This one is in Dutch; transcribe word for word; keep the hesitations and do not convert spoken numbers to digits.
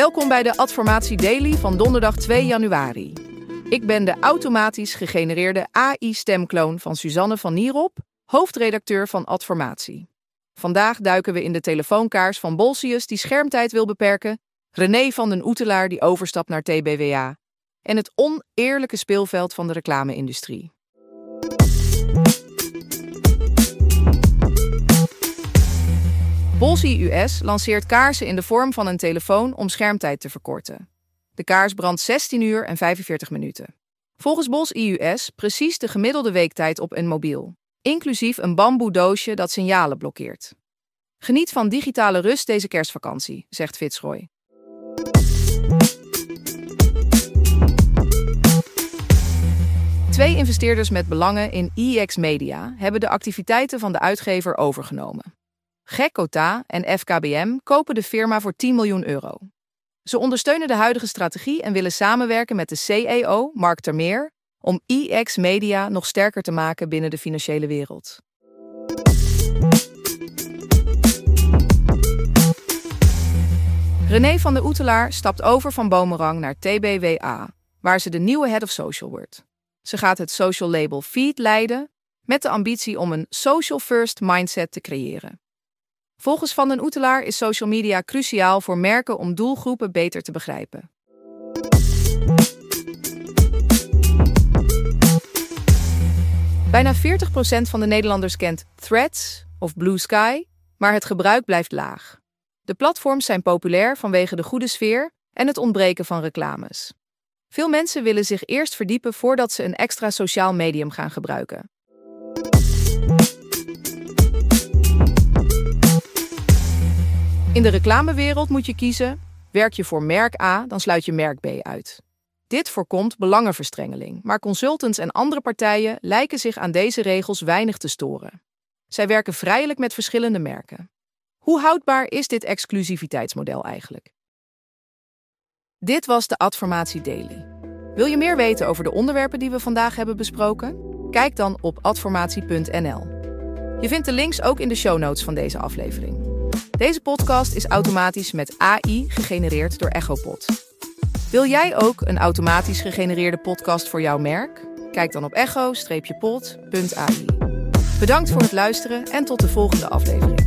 Welkom bij de Adformatie Daily van donderdag twee januari. Ik ben de automatisch gegenereerde A I-stemkloon van Suzanne van Nierop, hoofdredacteur van Adformatie. Vandaag duiken we in de telefoonkaars van Bolsius die schermtijd wil beperken, René van den Oetelaar die overstapt naar T B W A en het oneerlijke speelveld van de reclame-industrie. Bolsi U S lanceert kaarsen in de vorm van een telefoon om schermtijd te verkorten. De kaars brandt zestien uur en vijfenveertig minuten. Volgens Bolsi U S precies de gemiddelde weektijd op een mobiel, inclusief een bamboe doosje dat signalen blokkeert. Geniet van digitale rust deze kerstvakantie, zegt Fitzroy. Twee investeerders met belangen in I X Media hebben de activiteiten van de uitgever overgenomen. Gekota en F K B M kopen de firma voor tien miljoen euro. Ze ondersteunen de huidige strategie en willen samenwerken met de C E O, Mark Termeer, om I X Media nog sterker te maken binnen de financiële wereld. René van den Oetelaar stapt over van Bomerang naar T B W A, waar ze de nieuwe Head of Social wordt. Ze gaat het social label Feed leiden, met de ambitie om een social first mindset te creëren. Volgens Van den Oetelaar is social media cruciaal voor merken om doelgroepen beter te begrijpen. Bijna veertig procent van de Nederlanders kent Threads of Blue Sky, maar het gebruik blijft laag. De platforms zijn populair vanwege de goede sfeer en het ontbreken van reclames. Veel mensen willen zich eerst verdiepen voordat ze een extra sociaal medium gaan gebruiken. In de reclamewereld moet je kiezen, werk je voor merk A, dan sluit je merk B uit. Dit voorkomt belangenverstrengeling, maar consultants en andere partijen lijken zich aan deze regels weinig te storen. Zij werken vrijelijk met verschillende merken. Hoe houdbaar is dit exclusiviteitsmodel eigenlijk? Dit was de Adformatie Daily. Wil je meer weten over de onderwerpen die we vandaag hebben besproken? Kijk dan op adformatie punt n l. Je vindt de links ook in de show notes van deze aflevering. Deze podcast is automatisch met A I gegenereerd door Echopod. Wil jij ook een automatisch gegenereerde podcast voor jouw merk? Kijk dan op echo pod punt a i. Bedankt voor het luisteren en tot de volgende aflevering.